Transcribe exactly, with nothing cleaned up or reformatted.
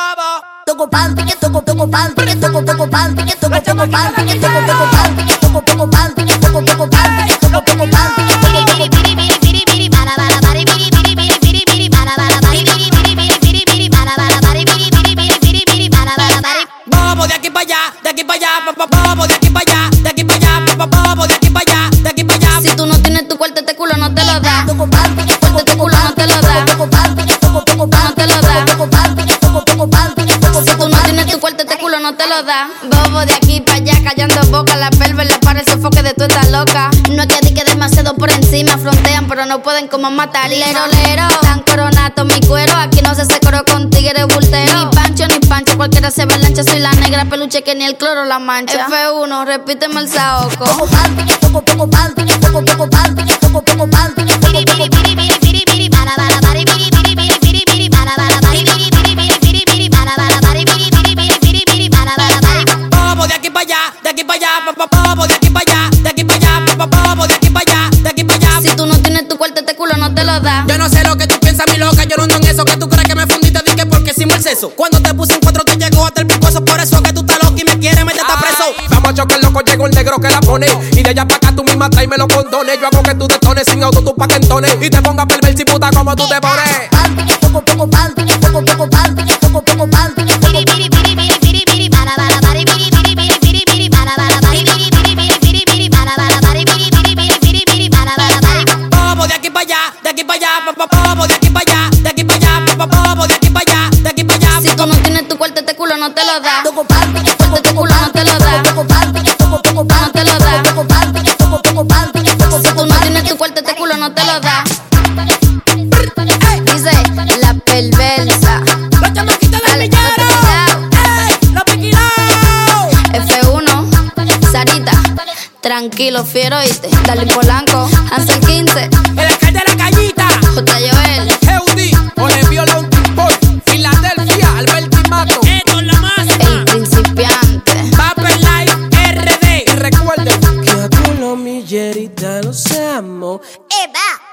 bobo. Toco pan, pique, toco, toco pan, pique, toco, toco pan, pique, toco, toco pan, pique, toco, toco pan, pique, toco, toco pan, pique, toco, toco pan, pique, toco, toco pan, pique, toco, toco pan, pique, para para para biri biri biri biri biri para para para biri biri biri biri biri para para para biri biri biri biri biri para para para. Bobo de aquí para allá, de aquí para allá, bobo de aquí para allá, de aquí para allá, bobo de aquí para allá, de aquí para allá. Si tú no tienes tu cuarto, este culo no te lo da. Toco pan, pique, toco, Este toco culo no te lo da. toco pan, pique, toco, toco pan, No te lo da. toco pan, pique, toco, toco pan, pique, toco, Si tú toco no pan, tienes tu cuarto, este culo no te lo da. Bobo de aquí para allá, callando boca. La perversa para el sofoque de tú estás loca. No es que di que demasiado por encima. Frontean, pero no pueden como matar. Lero, lero. Tan coronato mi cuero. Aquí no se hace coro con tigre bultero. Ni pancho, ni pancho. Cualquiera se lancha. Soy la negra peluche que ni el cloro la mancha. F uno, repíteme el saoco. toco pan, pique, toco, toco pan, pique, toco, toco pan, pique, toco, toco pan, pique, toco, toco pan, biri biri biri para para para biri biri biri biri biri para para para biri biri biri biri biri para para para biri biri biri biri biri para para para. Bobo de aquí para allá, de aquí para allá, bobo de aquí para allá, de aquí para allá, bobo de aquí para allá, de aquí para allá. Si tú no tienes tu cuarto, este culo no te lo da. Yo no sé lo que tú piensas, mi loca, yo no ando en eso. Que tú crees que me fundiste, di que porque hicimos el sexo. Cuando te puse en cuatro te llegó hasta el picoso. Por eso que tú estás loca y me quieres meter hasta preso. Vamos a chocar, loco, llegó el negro que la pone. Y de allá para acá tú misma tráeme los condones. Yo hago que tú detones sin auto, tú pa' que entones. Y te pongas perversa y puta como tú te pones. Pan, pique, toco, toco pan, pique, toco, toco pan, pique, toco, toco pan, pique, biri biri biri biri biri biri para para para biri biri biri biri biri para para para biri biri biri biri biri para para para biri biri biri biri biri para para para. Bobo de aquí para allá, de aquí para allá, bobo de aquí para allá, de aquí para allá, bobo de aquí para allá, de aquí para allá. Si tú no tienes tu cuarto, este culo no te lo da. Toco pan, pique, toco, Este toco culo pan, no te pique, lo da. toco, toco pan, pique, toco, toco pan, No te lo da. toco, toco pan, pique, toco, toco pan, pique, toco, Si tú toco no pan, tienes pique, tu cuarto, este culo no te lo da. Dice la perversa. Los chamaquitos del Al- millero, ey, los piquilaos. F uno, Sarita. Tranquilo, fiero, oíste. Dale Polanco, Hansel quince, El alcalde de la callita, J. Joel. Eudi, con el violón, boy. Filadelfia, Alberto y Mato. esto es la máxima. El principiante. Vapor Life R D. Y recuerden que a tu lo millerita los amo. Eva.